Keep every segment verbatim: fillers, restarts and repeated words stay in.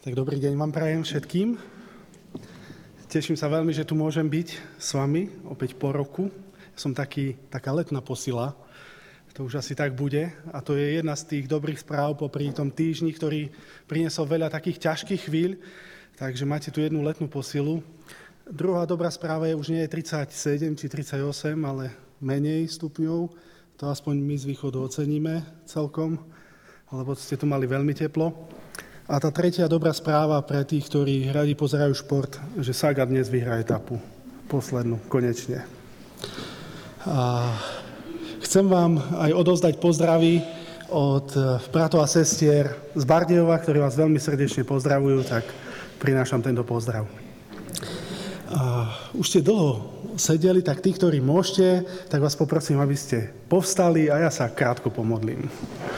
Tak dobrý deň vám prajem všetkým. Teším sa veľmi, že tu môžem byť s vami opäť po roku. Som taký, taká letná posila, to už asi tak bude. A to je jedna z tých dobrých správ popri tom týždni, ktorý priniesol veľa takých ťažkých chvíľ. Takže máte tu jednu letnú posilu. Druhá dobrá správa je, už nie je tridsaťsedem či tridsaťosem, ale menej stupňov. To aspoň my z východu oceníme celkom, lebo ste tu mali veľmi teplo. A tá tretia dobrá správa pre tých, ktorí radi pozerajú šport, že Saga dnes vyhrá etapu. Poslednú, konečne. A chcem vám aj odozdať pozdravy od bratov a sestier z Bardejova, ktorí vás veľmi srdečne pozdravujú, tak prinášam tento pozdrav. A už ste dlho sedeli, tak tí, ktorí môžete, tak vás poprosím, aby ste povstali a ja sa krátko pomodlím.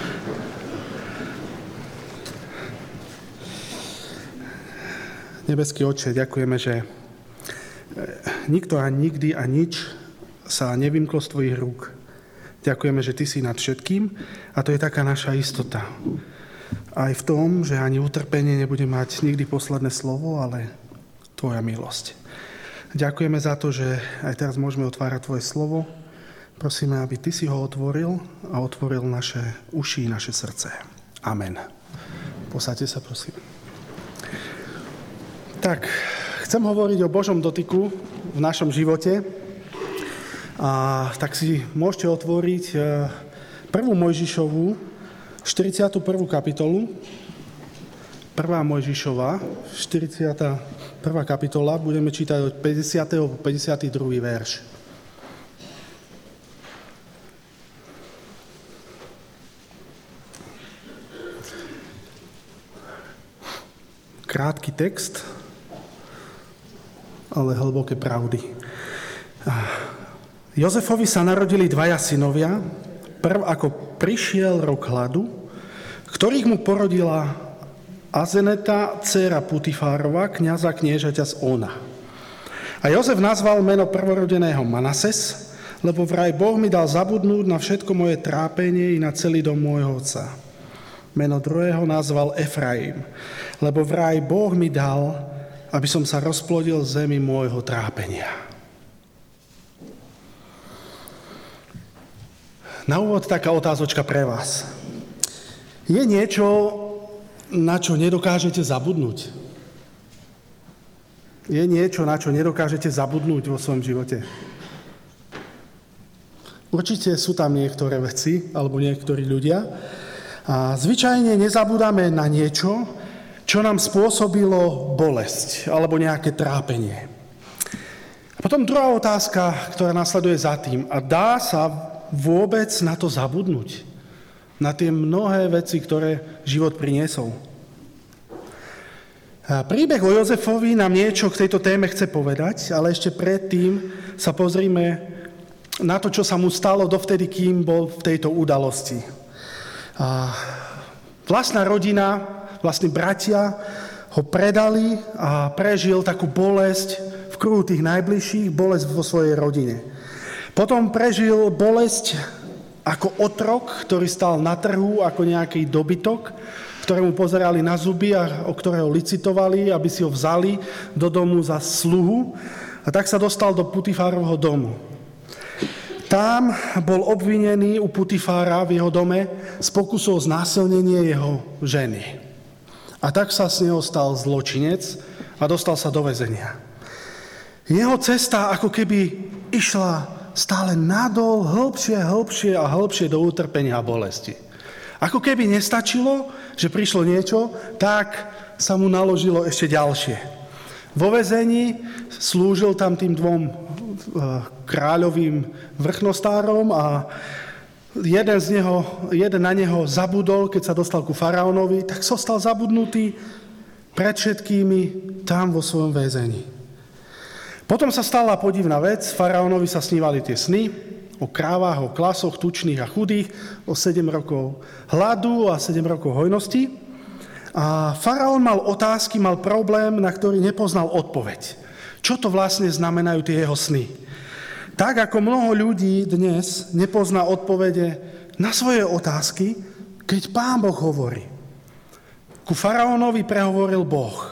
Nebeský Otče, ďakujeme, že nikto a nikdy a nič sa nevymklo z tvojich rúk. Ďakujeme, že ty si nad všetkým a to je taká naša istota. Aj v tom, že ani utrpenie nebude mať nikdy posledné slovo, ale tvoja milosť. Ďakujeme za to, že aj teraz môžeme otvárať tvoje slovo. Prosíme, aby ty si ho otvoril a otvoril naše uši, naše srdce. Amen. Posaďte sa, prosím. Tak, chcem hovoriť o Božom dotyku v našom živote. A tak si môžete otvoriť prvú Mojžišovu, štyridsiatu prvú kapitolu. Prvá Mojžišova, štyridsiata prvá kapitola, budeme čítať od päťdesiateho po päťdesiaty druhý verš. Krátky text, ale hlboké pravdy. Jozefovi sa narodili dvaja synovia, prv ako prišiel rok hladu, ktorých mu porodila Azeneta, dcéra Putifárova, kňaza kniežaťa z Óna. A Jozef nazval meno prvorodeného Manases, lebo vraj Boh mi dal zabudnúť na všetko moje trápenie i na celý dom môjho otca. Meno druhého nazval Efraim, lebo vraj Boh mi dal, aby som sa rozplodil v zemi môjho trápenia. Na úvod taká otázočka pre vás. Je niečo, na čo nedokážete zabudnúť? Je niečo, na čo nedokážete zabudnúť vo svojom živote? Určite sú tam niektoré veci, alebo niektorí ľudia. A zvyčajne nezabudáme na niečo, čo nám spôsobilo bolesť alebo nejaké trápenie. A potom druhá otázka, ktorá nasleduje za tým. A dá sa vôbec na to zabudnúť? Na tie mnohé veci, ktoré život priniesol? A príbeh o Jozefovi nám niečo k tejto téme chce povedať, ale ešte predtým sa pozrime na to, čo sa mu stalo dovtedy, kým bol v tejto udalosti. A vlastná rodina, vlastní bratia ho predali a prežil takú bolesť v kruhu tých najbližších, bolesť vo svojej rodine. Potom prežil bolesť ako otrok, ktorý stal na trhu ako nejaký dobytok, ktorému pozerali na zuby a o ktorého licitovali, aby si ho vzali do domu za sluhu. A tak sa dostal do Putifárovho domu. Tam bol obvinený u Putifára v jeho dome z pokusu o znásilnenie jeho ženy. A tak sa z neho stal zločinec a dostal sa do väzenia. Jeho cesta ako keby išla stále nadol, hĺbšie, hĺbšie a hĺbšie do utrpenia a bolesti. Ako keby nestačilo, že prišlo niečo, tak sa mu naložilo ešte ďalšie. Vo väzení slúžil tam tým dvom kráľovým vrchnostárom a Jeden, z neho, jeden na neho zabudol, keď sa dostal ku faraónovi, tak zostal zabudnutý pred všetkými tam vo svojom väzení. Potom sa stala podivná vec, faraónovi sa snívali tie sny o krávach, o klasoch, tučných a chudých, o sedem rokov hladu a sedem rokov hojnosti. A faraón mal otázky, mal problém, na ktorý nepoznal odpoveď. Čo to vlastne znamenajú tie jeho sny? Tak ako mnoho ľudí dnes nepozná odpovede na svoje otázky, keď Pán Boh hovorí. Ku faraónovi prehovoril Boh.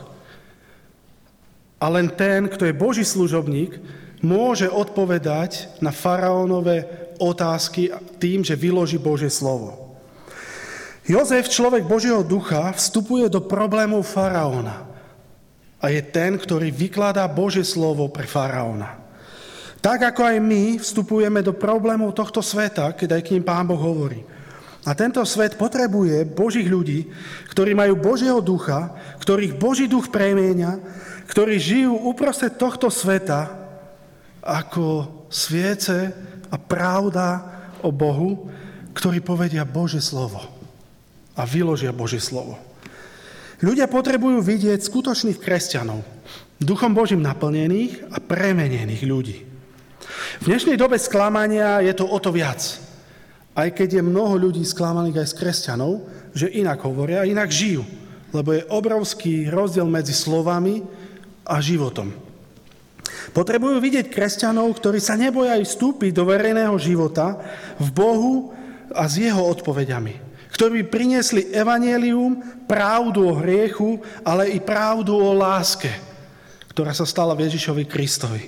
A len ten, kto je Boží služobník, môže odpovedať na faraónove otázky tým, že vyloží Božie slovo. Jozef, človek Božieho ducha, vstupuje do problémov faraóna a je ten, ktorý vykladá Božie slovo pre faraóna. Tak ako aj my vstupujeme do problémov tohto sveta, keď aj k ním Pán Boh hovorí. A tento svet potrebuje Božích ľudí, ktorí majú Božieho ducha, ktorých Boží duch premieňa, ktorí žijú uprostred tohto sveta ako sviece a pravda o Bohu, ktorí povedia Božie slovo a vyložia Božie slovo. Ľudia potrebujú vidieť skutočných kresťanov, duchom Božím naplnených a premenených ľudí. V dnešnej dobe sklamania je to o to viac. Aj keď je mnoho ľudí sklamaných aj z kresťanov, že inak hovoria a inak žijú. Lebo je obrovský rozdiel medzi slovami a životom. Potrebujú vidieť kresťanov, ktorí sa nebojajú vstúpiť do verejného života v Bohu a s jeho odpovediami. Ktorí priniesli evanjelium, pravdu o hriechu, ale i pravdu o láske, ktorá sa stala v Ježišovi Kristovi.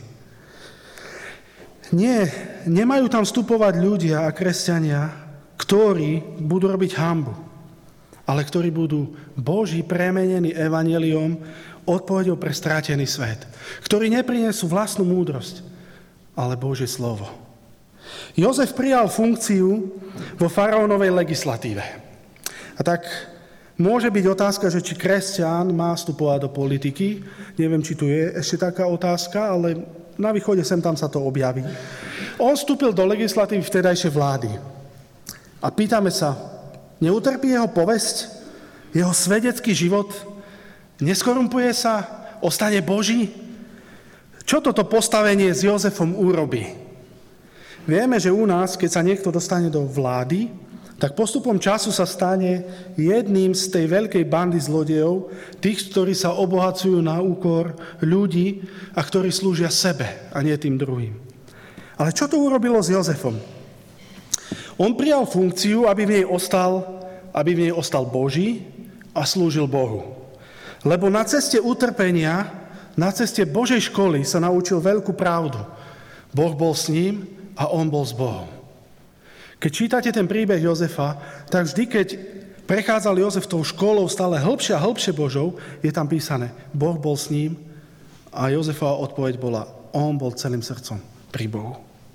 Nie, nemajú tam vstupovať ľudia a kresťania, ktorí budú robiť hanbu, ale ktorí budú Boží premenení evanjeliom, odpoveďou pre strátený svet, ktorí neprinesú vlastnú múdrosť, ale Božie slovo. Jozef prijal funkciu vo faraónovej legislatíve. A tak môže byť otázka, že či kresťan má vstupovať do politiky. Neviem, či tu je ešte taká otázka, ale na východe sem tam sa to objaví. On vstúpil do legislatívy vtedajšej vlády. A pýtame sa, neutrpí jeho povesť, jeho svedecký život, neskorumpuje sa, ostane Boží? Čo toto postavenie s Jozefom urobí? Vieme, že u nás, keď sa niekto dostane do vlády, tak postupom času sa stane jedným z tej veľkej bandy zlodejov, tých, ktorí sa obohacujú na úkor ľudí a ktorí slúžia sebe a nie tým druhým. Ale čo to urobilo s Jozefom? On prijal funkciu, aby v nej ostal, aby v nej ostal Boží a slúžil Bohu. Lebo na ceste utrpenia, na ceste Božej školy sa naučil veľkú pravdu. Boh bol s ním a on bol s Bohom. Keď čítate ten príbeh Jozefa, tak vždy, keď prechádzal Jozef tou školou stále hĺbšie a hĺbšie Božou, je tam písané, Boh bol s ním a Jozefova odpoveď bola, on bol celým srdcom pri Bohu.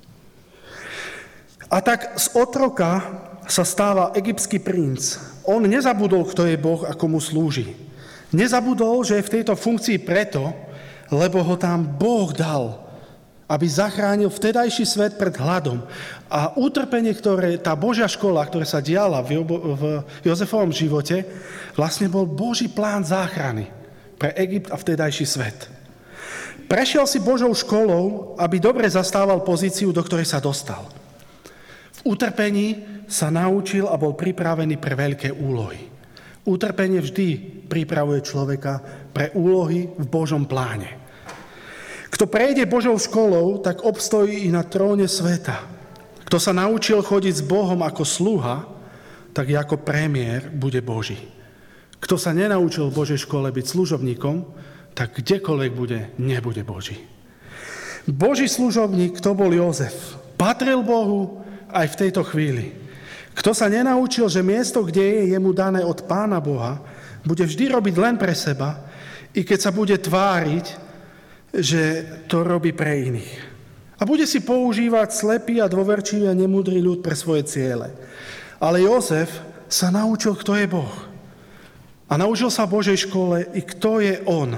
A tak z otroka sa stáva egyptský princ. On nezabudol, kto je Boh a komu slúži. Nezabudol, že je v tejto funkcii preto, lebo ho tam Boh dal, aby zachránil vtedajší svet pred hladom. A utrpenie, ktoré tá Božia škola, ktorá sa diala v, Jobo, v Jozefovom živote, vlastne bol Boží plán záchrany pre Egypt a vtedajší svet. Prešiel si Božou školou, aby dobre zastával pozíciu, do ktorej sa dostal. V utrpení sa naučil a bol pripravený pre veľké úlohy. Utrpenie vždy pripravuje človeka pre úlohy v Božom pláne. Kto prejde Božou školou, tak obstojí i na tróne sveta. Kto sa naučil chodiť s Bohom ako sluha, tak ako premiér bude Boží. Kto sa nenaučil v Božej škole byť služobníkom, tak kdekoľvek bude, nebude Boží. Boží služobník, to bol Jozef. Patril Bohu aj v tejto chvíli. Kto sa nenaučil, že miesto, kde je, je mu dané od Pána Boha, bude vždy robiť len pre seba, i keď sa bude tváriť, že to robí pre iných. A bude si používať slepý a dôverčivý a nemúdry ľud pre svoje ciele. Ale Jozef sa naučil, kto je Boh. A naučil sa v Božej škole, i kto je on.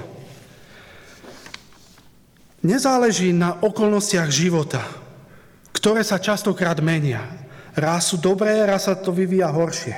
Nezáleží na okolnostiach života, ktoré sa častokrát menia. Raz sú dobré, raz sa to vyvíja horšie.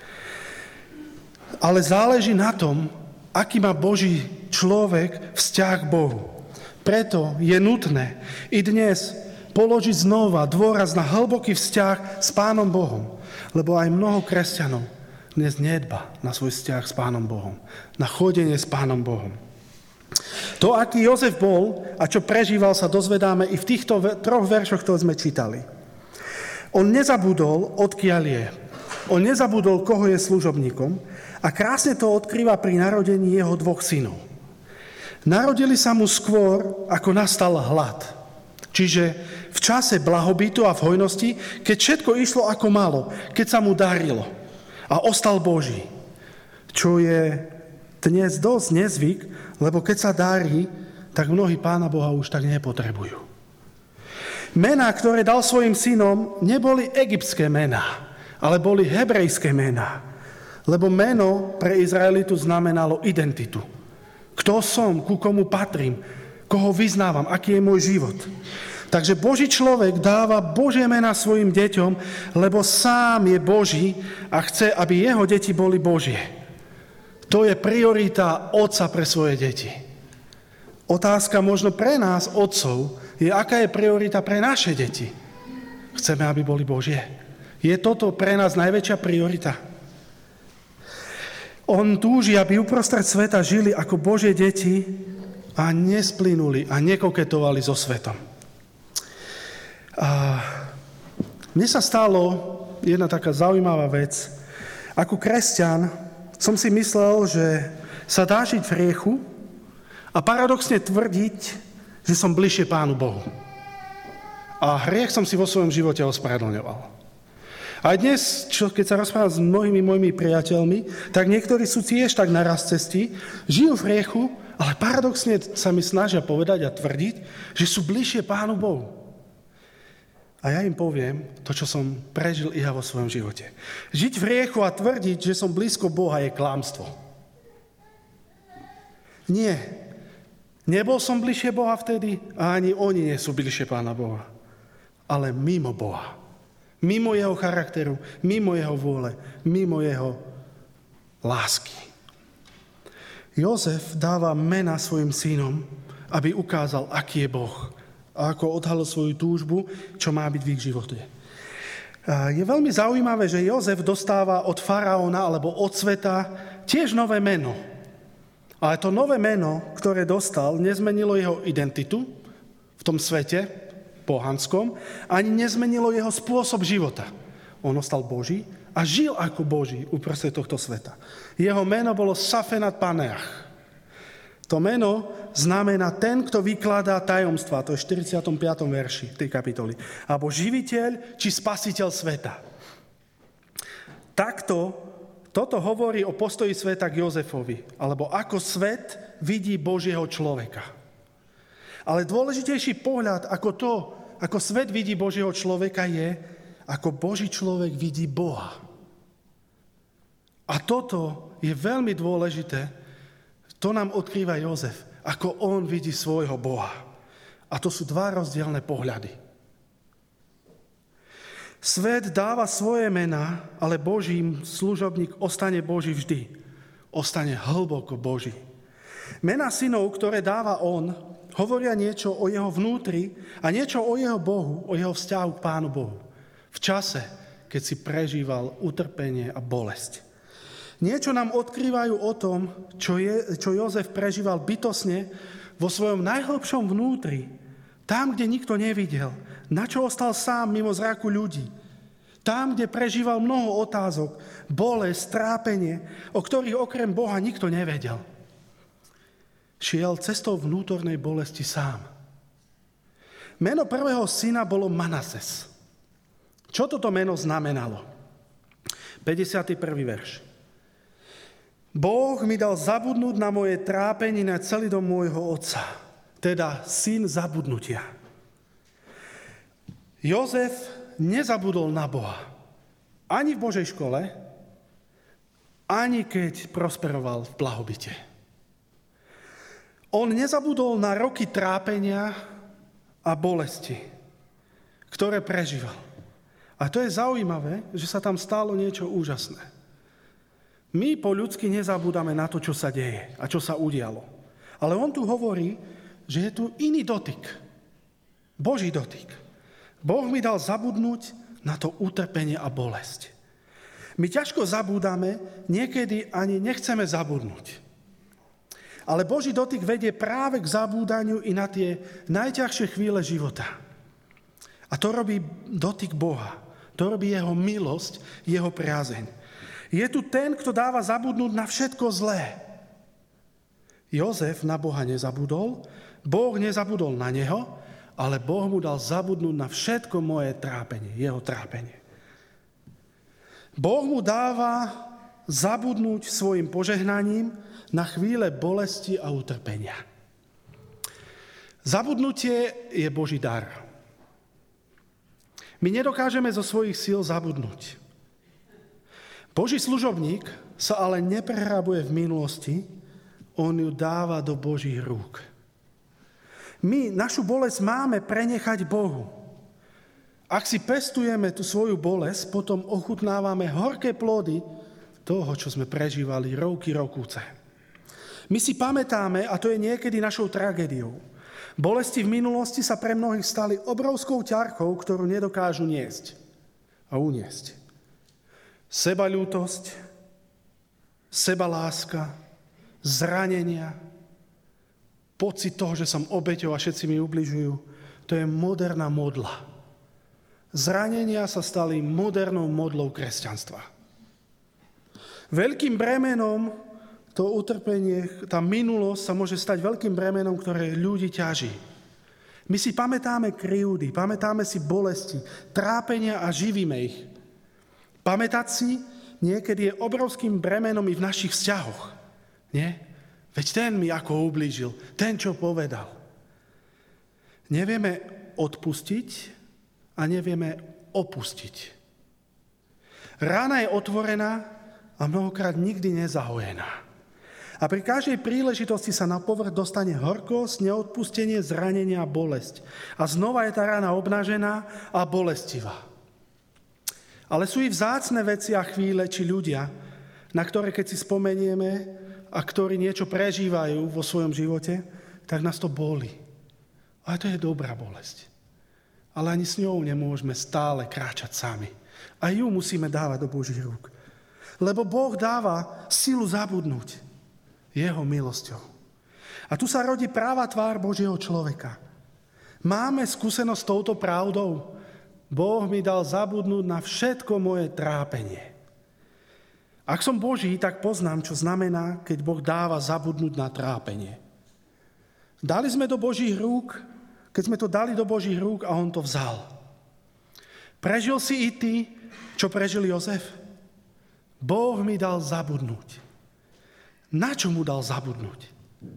Ale záleží na tom, aký má Boží človek vzťah k Bohu. Preto je nutné i dnes položiť znova dôraz na hlboký vzťah s Pánom Bohom. Lebo aj mnoho kresťanov dnes nedba na svoj vzťah s Pánom Bohom. Na chodenie s Pánom Bohom. To, aký Jozef bol a čo prežíval, sa dozvedáme i v týchto troch veršoch, ktoré sme čítali. On nezabudol, odkiaľ je. On nezabudol, koho je služobníkom A krásne to odkrýva pri narodení jeho dvoch synov. Narodili sa mu skôr, ako nastal hlad. Čiže v čase blahobytu a v hojnosti, keď všetko išlo ako malo, keď sa mu darilo a ostal Boží. Čo je dnes dosť nezvyk, lebo keď sa darí, tak mnohí Pána Boha už tak nepotrebujú. Mená, ktoré dal svojim synom, neboli egyptské mená, ale boli hebrejské mená. Lebo meno pre Izraelitu znamenalo identitu. Kto som, ku komu patrím, koho vyznávam, aký je môj život. Takže Boží človek dáva Božie mená svojim deťom, lebo sám je Boží a chce, aby jeho deti boli Božie. To je priorita otca pre svoje deti. Otázka možno pre nás, otcov, je, aká je priorita pre naše deti. Chceme, aby boli Božie. Je toto pre nás najväčšia priorita? On túži, aby uprostred sveta žili ako Božie deti a nesplynuli a nekoketovali so svetom. A mne sa stalo jedna taká zaujímavá vec. Ako kresťan som si myslel, že sa dá žiť v hriechu a paradoxne tvrdiť, že som bližšie Pánu Bohu. A hriech som si vo svojom živote ospravedlňoval. A dnes, čo, keď sa rozprávam s mnohými mojimi priateľmi, tak niektorí sú tiež tak naraz cesty, žijú v hriechu, ale paradoxne sa mi snažia povedať a tvrdiť, že sú bližšie Pánu Bohu. A ja im poviem to, čo som prežil i ja vo svojom živote. Žiť v hriechu a tvrdiť, že som blízko Boha, je klamstvo. Nie. Nebol som bližšie Boha vtedy a ani oni nie sú bližšie Pána Boha. Ale mimo Boha. Mimo jeho charakteru, mimo jeho vôle, mimo jeho lásky. Jozef dáva mena svojim synom, aby ukázal, aký je Boh a ako odhalil svoju túžbu, čo má byť v ich živote. Je veľmi zaujímavé, že Jozef dostáva od faraóna alebo od sveta tiež nové meno. Ale to nové meno, ktoré dostal, nezmenilo jeho identitu v tom svete pohanskom, ani nezmenilo jeho spôsob života. On ostal Boží a žil ako Boží uprostred tohto sveta. Jeho meno bolo Safenat Paneach. To meno znamená ten, kto vykladá tajomstva. To je v štyridsiatom piatom verši tej kapitoly. Alebo živiteľ či spasiteľ sveta. Takto toto hovorí o postoji sveta k Jozefovi. Alebo ako svet vidí Božieho človeka. Ale dôležitejší pohľad ako to, ako svet vidí Božieho človeka, je, ako Boží človek vidí Boha. A toto je veľmi dôležité. To nám odkrýva Jozef, ako on vidí svojho Boha. A to sú dva rozdielne pohľady. Svet dáva svoje mená, ale Boží služobník ostane Boží vždy. Ostane hlboko Boží. Mená synov, ktoré dáva on, hovoria niečo o jeho vnútri a niečo o jeho Bohu, o jeho vzťahu k Pánu Bohu. V čase, keď si prežíval utrpenie a bolesť. Niečo nám odkrývajú o tom, čo, je, čo Jozef prežíval bytostne vo svojom najhlbšom vnútri. Tam, kde nikto nevidel. Na čo ostal sám mimo zraku ľudí. Tam, kde prežíval mnoho otázok, bolesť, trápenie, o ktorých okrem Boha nikto nevedel. Šiel cestou vnútornej bolesti sám. Meno prvého syna bolo Manases. Čo toto meno znamenalo? päťdesiaty prvý verš. Boh mi dal zabudnúť na moje trápenie na celý dom môjho otca. Teda syn zabudnutia. Jozef nezabudol na Boha. Ani v Božej škole, ani keď prosperoval v blahobite. On nezabudol na roky trápenia a bolesti, ktoré prežíval. A to je zaujímavé, že sa tam stalo niečo úžasné. My po ľudsky nezabúdame na to, čo sa deje a čo sa udialo. Ale on tu hovorí, že je tu iný dotyk. Boží dotyk. Boh mi dal zabudnúť na to utrpenie a bolesť. My ťažko zabúdame, niekedy ani nechceme zabudnúť. Ale Boží dotyk vedie práve k zabúdaniu i na tie najťažšie chvíle života. A to robí dotyk Boha. To robí jeho milosť, jeho priazeň. Je tu ten, kto dáva zabudnúť na všetko zlé. Jozef na Boha nezabudol, Boh nezabudol na neho, ale Boh mu dal zabudnúť na všetko moje trápenie, jeho trápenie. Boh mu dáva zabudnúť svojim požehnaním na chvíle bolesti a utrpenia. Zabudnutie je Boží dar. My nedokážeme zo svojich síl zabudnúť. Boží služobník sa ale neprehrabuje v minulosti, on ju dáva do Božích rúk. My našu bolesť máme prenechať Bohu. Ak si pestujeme tú svoju bolesť, potom ochutnávame horké plody toho, čo sme prežívali roky, rokúce. My si pamätáme, a to je niekedy našou tragédiou, bolesti v minulosti sa pre mnohých stali obrovskou ťarchou, ktorú nedokážu niesť a uniesť. Sebaľútosť, sebaláska, zranenia, pocit toho, že som obeťou a všetci mi ubližujú, to je moderná modla. Zranenia sa stali modernou modlou kresťanstva. Veľkým bremenom to utrpenie, tá minulosť sa môže stať veľkým bremenom, ktoré ľudí ťaží. My si pamätáme krivdy, pamätáme si bolesti, trápenia a živíme ich. Pamätať si niekedy je obrovským bremenom i v našich vzťahoch. Nie? Veď ten mi ako ublížil, ten, čo povedal. Nevieme odpustiť a nevieme opustiť. Rána je otvorená a mnohokrát nikdy nezahojená. A pri každej príležitosti sa na povrch dostane horkosť, neodpustenie, zranenie a bolesť. A znova je tá rána obnažená a bolestivá. Ale sú i vzácne veci a chvíle, či ľudia, na ktoré keď si spomenieme a ktorí niečo prežívajú vo svojom živote, tak nás to boli. Ale to je dobrá bolesť. Ale ani s ňou nemôžeme stále kráčať sami. A ju musíme dávať do Božích rúk. Lebo Boh dáva silu zabudnúť jeho milosťou. A tu sa rodí práva tvár Božieho človeka. Máme skúsenosť s touto pravdou. Boh mi dal zabudnúť na všetko moje trápenie. Ak som Boží, tak poznám, čo znamená, keď Boh dáva zabudnúť na trápenie. Dali sme do Božích rúk, keď sme to dali do Božích rúk a on to vzal. Prežil si i ty, čo prežil Jozef? Boh mi dal zabudnúť. Na čo mu dal zabudnúť?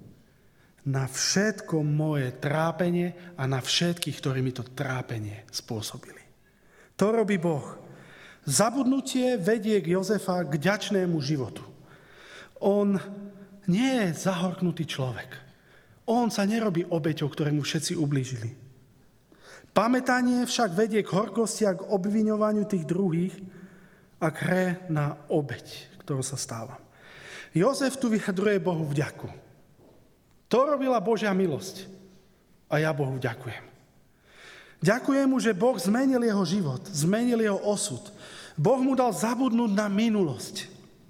Na všetko moje trápenie a na všetkých, ktorí mi to trápenie spôsobili. To robí Boh. Zabudnutie vedie k Jozefa k vďačnému životu. On nie je zahorknutý človek. On sa nerobí obeťou, ktorému všetci ublížili. Pamätanie však vedie k horkosti a k obviňovaniu tých druhých a k hre na obeť, ktorou sa stávam. Jozef tu vyjadruje Bohu vďaku. To robila Božia milosť. A ja Bohu ďakujem. Ďakujem mu, že Boh zmenil jeho život, zmenil jeho osud. Boh mu dal zabudnúť na minulosť.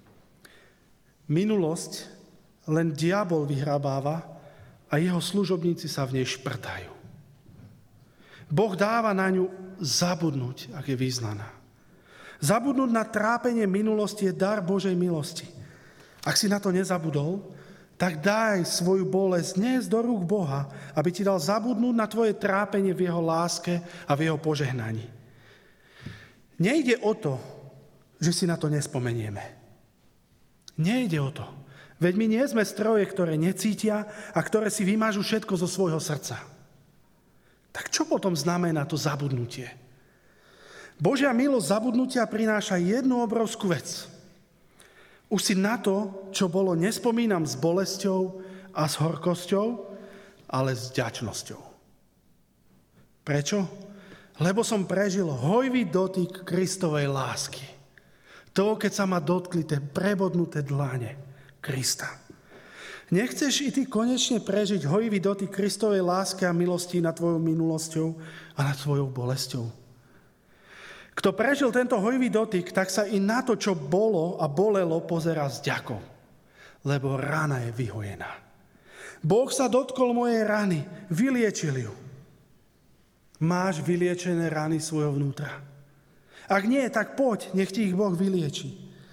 Minulosť len diabol vyhrabáva a jeho služobníci sa v nej šprtajú. Boh dáva na ňu zabudnúť, ak je vyznaná. Zabudnúť na trápenie minulosti je dar Božej milosti. Ak si na to nezabudol, tak daj svoju bolesť dnes do rúk Boha, aby ti dal zabudnúť na tvoje trápenie v jeho láske a v jeho požehnaní. Nejde o to, že si na to nespomenieme. Nejde o to. Veď my nie sme stroje, ktoré necítia a ktoré si vymážu všetko zo svojho srdca. Tak čo potom znamená to zabudnutie? Božia milosť zabudnutia prináša jednu obrovskú vec. Už si na to, čo bolo, nespomínam s bolesťou a s horkosťou, ale s vďačnosťou. Prečo? Lebo som prežil hojivý dotyk Kristovej lásky. To, keď sa ma dotkli tie prebodnuté dlane Krista. Nechceš i ty konečne prežiť hojivý dotyk Kristovej lásky a milosti nad tvojou minulosťou a nad tvojou bolesťou? Kto prežil tento hojivý dotyk, tak sa i na to, čo bolo a bolelo, pozerá s vďakou, lebo rana je vyhojená. Boh sa dotkol mojej rany, vyliečil ju. Máš vyliečené rany svojho vnútra? Ak nie, tak poď, nech ti ich Boh vylieči.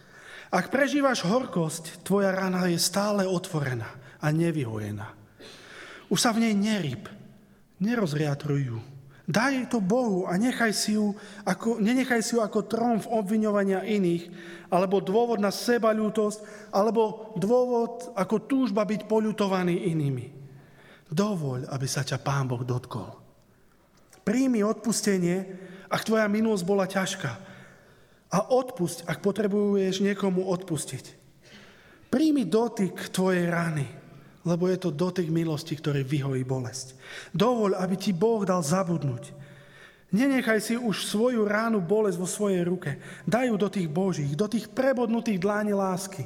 Ak prežívaš horkosť, tvoja rana je stále otvorená a nevyhojená. Už sa v nej neryb, nerozriatruj ju. Daj to Bohu a nechaj si ju ako, nenechaj si ju ako tromf obviňovania iných, alebo dôvod na sebaľútosť, alebo dôvod ako túžba byť poľutovaný inými. Dovoľ, aby sa ťa Pán Boh dotkol. Príjmi odpustenie, ak tvoja minulosť bola ťažká. A odpusť, ak potrebuješ niekomu odpustiť. Príjmi dotyk tvojej rany, lebo je to dotyk milosti, ktorý vyhojí bolesť. Dovoľ, aby ti Boh dal zabudnúť. Nenechaj si už svoju ránu bolesť vo svojej ruke. Daj ju do tých Božích, do tých prebodnutých dlání lásky.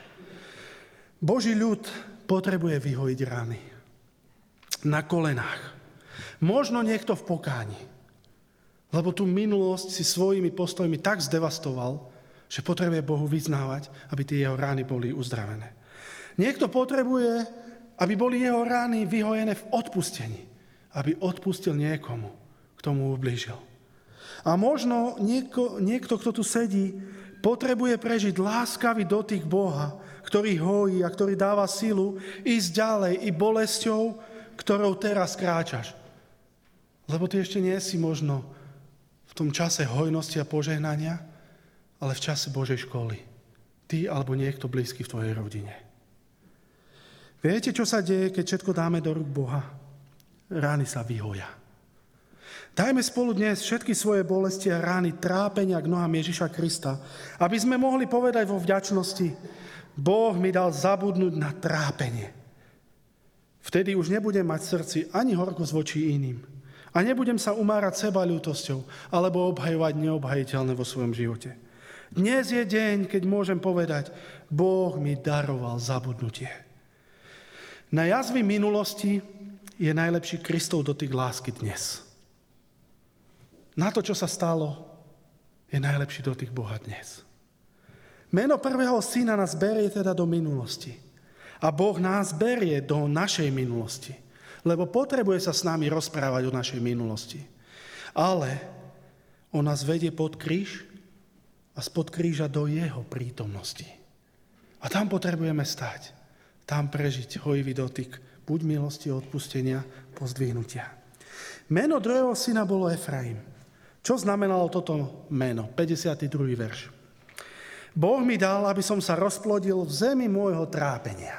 Boží ľud potrebuje vyhojiť rany. Na kolenách. Možno niekto v pokáni. Lebo tú minulosť si svojimi postojmi tak zdevastoval, že potrebuje Bohu vyznávať, aby tie jeho rány boli uzdravené. Niekto potrebuje, aby boli jeho rány vyhojené v odpustení. Aby odpustil niekomu, kto mu ublížil. A možno nieko, niekto, kto tu sedí, potrebuje prežiť láskavý dotyk Boha, ktorý hojí a ktorý dáva silu ísť ďalej i bolesťou, ktorou teraz kráčaš. Lebo ty ešte nie si možno v tom čase hojnosti a požehnania, ale v čase Božej školy. Ty alebo niekto blízky v tvojej rodine. Viete, čo sa deje, keď všetko dáme do rúk Boha? Rány sa vyhoja. Dajme spolu dnes všetky svoje bolesti a rány, trápenia k nohám Ježiša Krista, aby sme mohli povedať vo vďačnosti: Boh mi dal zabudnúť na trápenie. Vtedy už nebudem mať v srdci ani horkosť voči iným. A nebudem sa umárať sebaľútosťou alebo obhajovať neobhajiteľné vo svojom živote. Dnes je deň, keď môžem povedať: Boh mi daroval zabudnutie. Na jazvy minulosti je najlepší Kristov dotyk lásky dnes. Na to, čo sa stalo, je najlepší dotyk Boha dnes. Meno prvého syna nás berie teda do minulosti. A Boh nás berie do našej minulosti. Lebo potrebuje sa s nami rozprávať o našej minulosti. Ale on nás vedie pod kríž a spod kríža do jeho prítomnosti. A tam potrebujeme stať. Tam prežiť hojivý dotyk buď milosti, odpustenia, pozdvihnutia. Meno druhého syna bolo Efraim. Čo znamenalo toto meno? päťdesiaty druhý verš. Boh mi dal, aby som sa rozplodil v zemi môjho trápenia.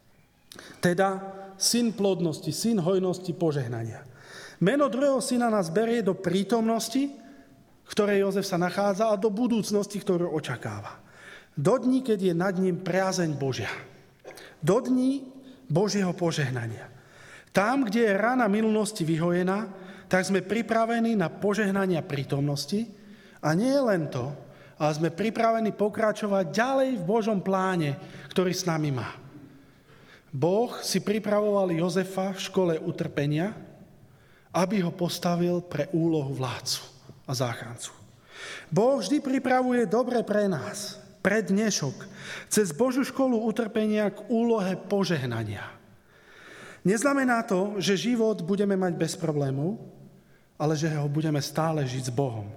Teda syn plodnosti, syn hojnosti, požehnania. Meno druhého syna nás berie do prítomnosti, v ktorej Jozef sa nachádza, a do budúcnosti, ktorú očakáva. Do dní, keď je nad ním priazeň Božia. Do dní Božieho požehnania. Tam, kde je rana minulosti vyhojená, tak sme pripravení na požehnania prítomnosti, a nie len to, ale sme pripravení pokračovať ďalej v Božom pláne, ktorý s nami má. Boh si pripravoval Jozefa v škole utrpenia, aby ho postavil pre úlohu vládcu a záchrancu. Boh vždy pripravuje dobre pre nás, pre dnešok, cez Božiu školu utrpenia k úlohe požehnania. Neznamená to, že život budeme mať bez problémov, ale že ho budeme stále žiť s Bohom.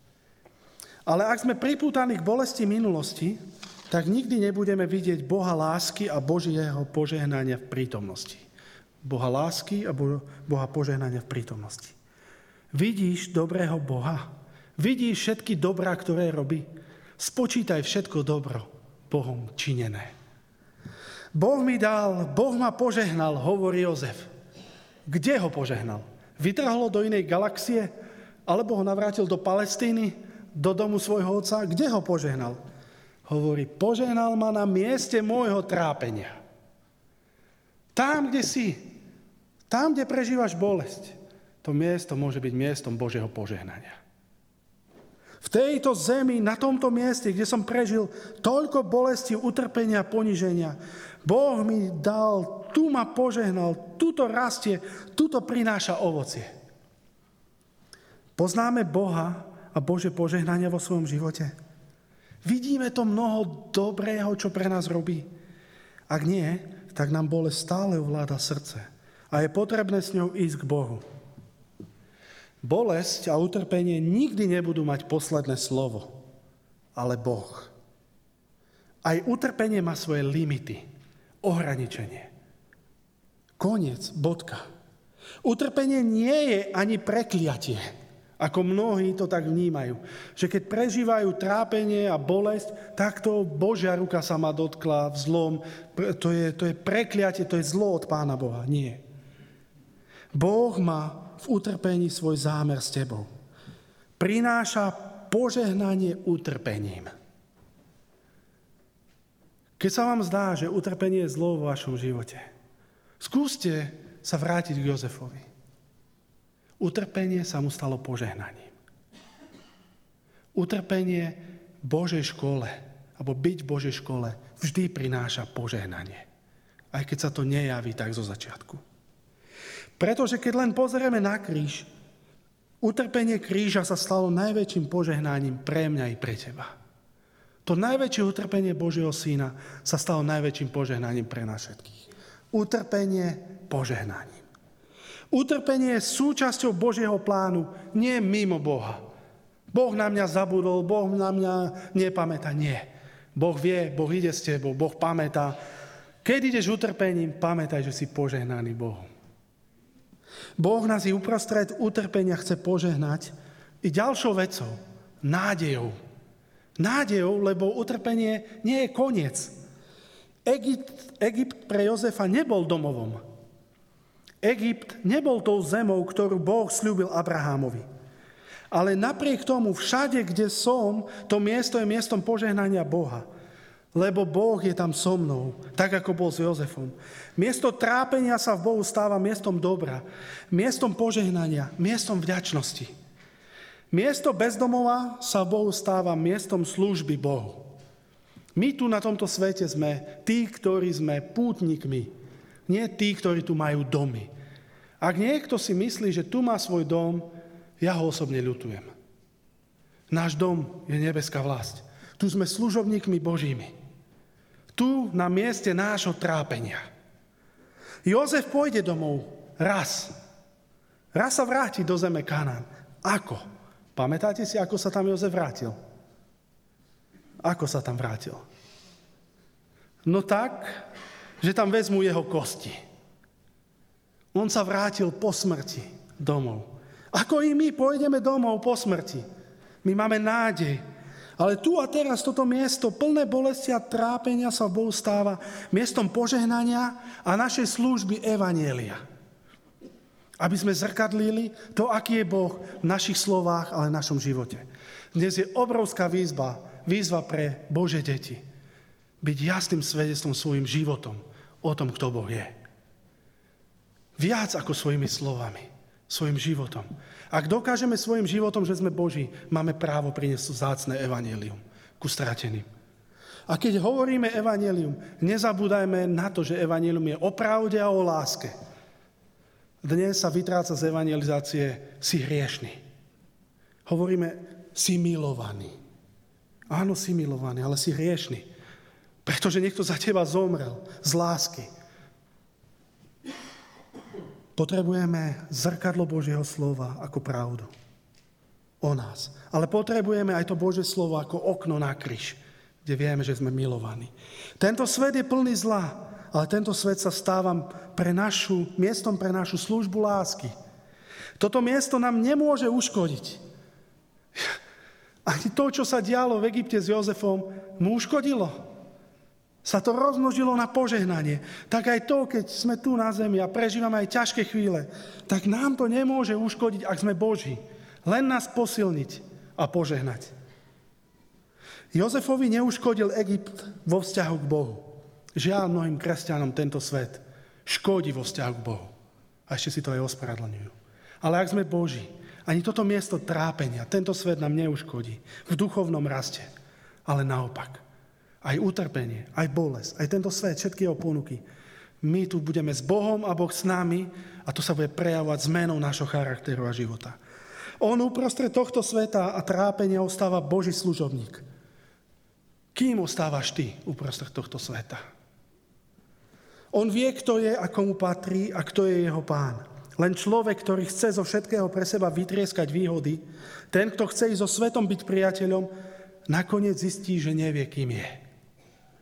Ale ak sme pripútaní k bolesti minulosti, tak nikdy nebudeme vidieť Boha lásky a Božieho požehnania v prítomnosti. Boha lásky a Boha požehnania v prítomnosti. Vidíš dobrého Boha? Vidíš všetky dobrá, ktoré robí? Spočítaj všetko dobro Bohom činené. Boh mi dal, Boh ma požehnal, hovorí Jozef. Kde ho požehnal? Vytrhol ho do inej galaxie? Alebo ho navrátil do Palestíny? Do domu svojho otca? Kde ho požehnal? Hovorí: požehnal ma na mieste môjho trápenia. Tam, kde si, tam, kde prežívaš bolesť, to miesto môže byť miestom Božieho požehnania. V tejto zemi, na tomto mieste, kde som prežil toľko bolesti, utrpenia, poniženia, Boh mi dal, tu ma požehnal, tuto rastie, tuto prináša ovocie. Poznáme Boha a Božie požehnania vo svojom živote? Vidíme to mnoho dobrého, čo pre nás robí? Ak nie, tak nám bolesť stále ovláda srdce a je potrebné s ňou ísť k Bohu. Bolesť a utrpenie nikdy nebudú mať posledné slovo, ale Boh. Aj utrpenie má svoje limity, ohraničenie. Koniec, bodka. Utrpenie nie je ani prekliatie, ako mnohí to tak vnímajú. Že keď prežívajú trápenie a bolesť, tak to Božia ruka sa ma dotkla v zlom. To je, to je prekliatie, to je zlo od Pána Boha. Nie. Boh má v utrpení svoj zámer s tebou. Prináša požehnanie utrpením. Keď sa vám zdá, že utrpenie je zlo vo vašom živote, skúste sa vrátiť k Jozefovi. Utrpenie sa mu stalo požehnaním. Utrpenie v Božej škole, alebo byť v Božej škole, vždy prináša požehnanie. Aj keď sa to nejaví tak zo začiatku. Pretože keď len pozrieme na kríž, utrpenie kríža sa stalo najväčším požehnaním pre mňa i pre teba. To najväčšie utrpenie Božieho Syna sa stalo najväčším požehnaním pre nás všetkých. Utrpenie požehnaním. Utrpenie je súčasťou Božieho plánu, nie mimo Boha. Boh na mňa zabudol, Boh na mňa nepamätá. Nie. Boh vie, Boh ide s tebou, Boh pamätá. Keď ideš utrpením, pamätaj, že si požehnaný Bohom. Boh nás i uprostred utrpenia chce požehnať i ďalšou vecou, nádejou. Nádejou, lebo utrpenie nie je koniec. Egypt, Egypt pre Jozefa nebol domovom. Egypt nebol tou zemou, ktorú Boh sľúbil Abrahámovi. Ale napriek tomu, všade, kde som, to miesto je miestom požehnania Boha. Lebo Boh je tam so mnou, tak ako bol s Jozefom. Miesto trápenia sa v Bohu stáva miestom dobra, miestom požehnania, miestom vďačnosti. Miesto bezdomova sa v Bohu stáva miestom služby Bohu. My tu na tomto svete sme tí, ktorí sme pútnikmi, nie tí, ktorí tu majú domy. Ak niekto si myslí, že tu má svoj dom, ja ho osobne ľutujem. Náš dom je nebeská vlast. Tu sme služobníkmi Božími. Tu na mieste nášho trápenia. Jozef pôjde domov raz. Raz sa vráti do zeme Kanán. Ako? Pamätáte si, ako sa tam Jozef vrátil? Ako sa tam vrátil? No tak, že tam vezmú jeho kosti. On sa vrátil po smrti domov. Ako i my pôjdeme domov po smrti. My máme nádej. Ale tu a teraz toto miesto plné bolesti a trápenia sa v Bohu stáva miestom požehnania a našej služby evanjelia. Aby sme zrkadlili to, aký je Boh v našich slovách, ale v našom živote. Dnes je obrovská výzva, výzva pre Božie deti. Byť jasným svedectvom svojim životom o tom, kto Boh je. Viac ako svojimi slovami, svojim životom. Ak dokážeme svojim životom, že sme Boží, máme právo priniesť vzácne evanjelium ku strateným. A keď hovoríme evanjelium, nezabúdajme na to, že evanjelium je o pravde a o láske. Dnes sa vytráca z evangelizácie si hriešný. Hovoríme si milovaný. Áno, si milovaný, ale si hriešný. Pretože niekto za teba zomrel z lásky. Potrebujeme zrkadlo Božieho slova ako pravdu o nás. Ale potrebujeme aj to Božie slovo ako okno na kríž, kde vieme, že sme milovaní. Tento svet je plný zla, ale tento svet sa stáva pre našu, miestom pre našu službu lásky. Toto miesto nám nemôže uškodiť. Ani to, čo sa dialo v Egypte s Jozefom, mu uškodilo. Sa to rozmnožilo na požehnanie. Tak aj to, keď sme tu na zemi a prežívame aj ťažké chvíle, tak nám to nemôže uškodiť, ak sme Boží. Len nás posilniť a požehnať. Jozefovi neuškodil Egypt vo vzťahu k Bohu. Žiaľ, mnohým kresťanom tento svet škodí vo vzťahu k Bohu. A ešte si to aj ospravedlňujú. Ale ak sme Boží, ani toto miesto trápenia, tento svet nám neuškodí v duchovnom raste. Ale naopak, aj utrpenie, aj bolesť, aj tento svet, všetky jeho ponuky. My tu budeme s Bohom a Boh s nami a to sa bude prejavovať zmenou nášho charakteru a života. On uprostred tohto sveta a trápenia ostáva Boží služobník. Kým ostávaš ty uprostred tohto sveta? On vie, kto je a komu patrí a kto je jeho pán. Len človek, ktorý chce zo všetkého pre seba vytrieskať výhody, ten, kto chce ísť so svetom byť priateľom, nakoniec zistí, že nevie, kým je.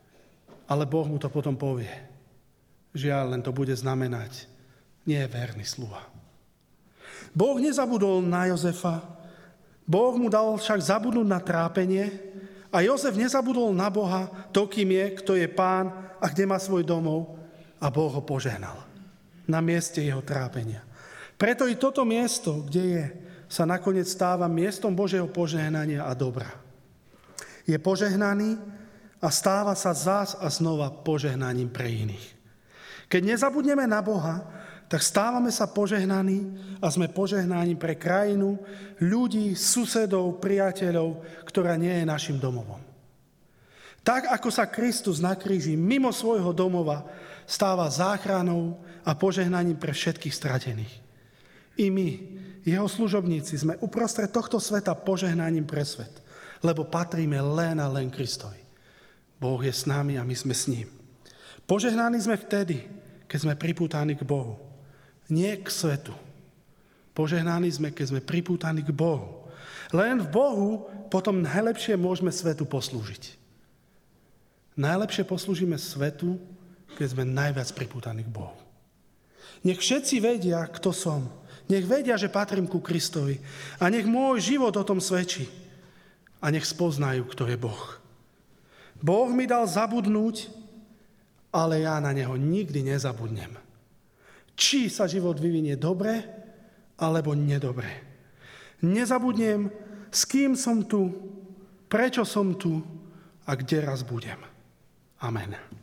Ale Boh mu to potom povie. Žiaľ, len to bude znamenať, nie je verný sluha. Boh nezabudol na Jozefa, Boh mu dal však zabudnúť na trápenie a Jozef nezabudol na Boha, to, kým je, kto je Pán a kde má svoj domov, a Boh ho požehnal na mieste jeho trápenia. Preto i toto miesto, kde je, sa nakoniec stáva miestom Božieho požehnania a dobra. Je požehnaný a stáva sa zás a znova požehnaním pre iných. Keď nezabudneme na Boha, tak stávame sa požehnaní a sme požehnaním pre krajinu, ľudí, susedov, priateľov, ktorá nie je našim domovom. Tak, ako sa Kristus na kríži mimo svojho domova stáva záchranou a požehnaním pre všetkých stratených. I my, jeho služobníci, sme uprostred tohto sveta požehnaním pre svet, lebo patríme len a len Kristovi. Boh je s nami a my sme s ním. Požehnaní sme vtedy, keď sme pripútaní k Bohu. Nie k svetu. Požehnaní sme, keď sme pripútaní k Bohu. Len v Bohu potom najlepšie môžeme svetu poslúžiť. Najlepšie poslúžime svetu, keď sme najviac pripútaní k Bohu. Nech všetci vedia, kto som. Nech vedia, že patrím ku Kristovi. A nech môj život o tom svedčí. A nech spoznajú, kto je Boh. Boh mi dal zabudnúť, ale ja na neho nikdy nezabudnem. Či sa život vyvinie dobre, alebo nedobre. Nezabudnem, s kým som tu, prečo som tu a kde raz budem. Amen.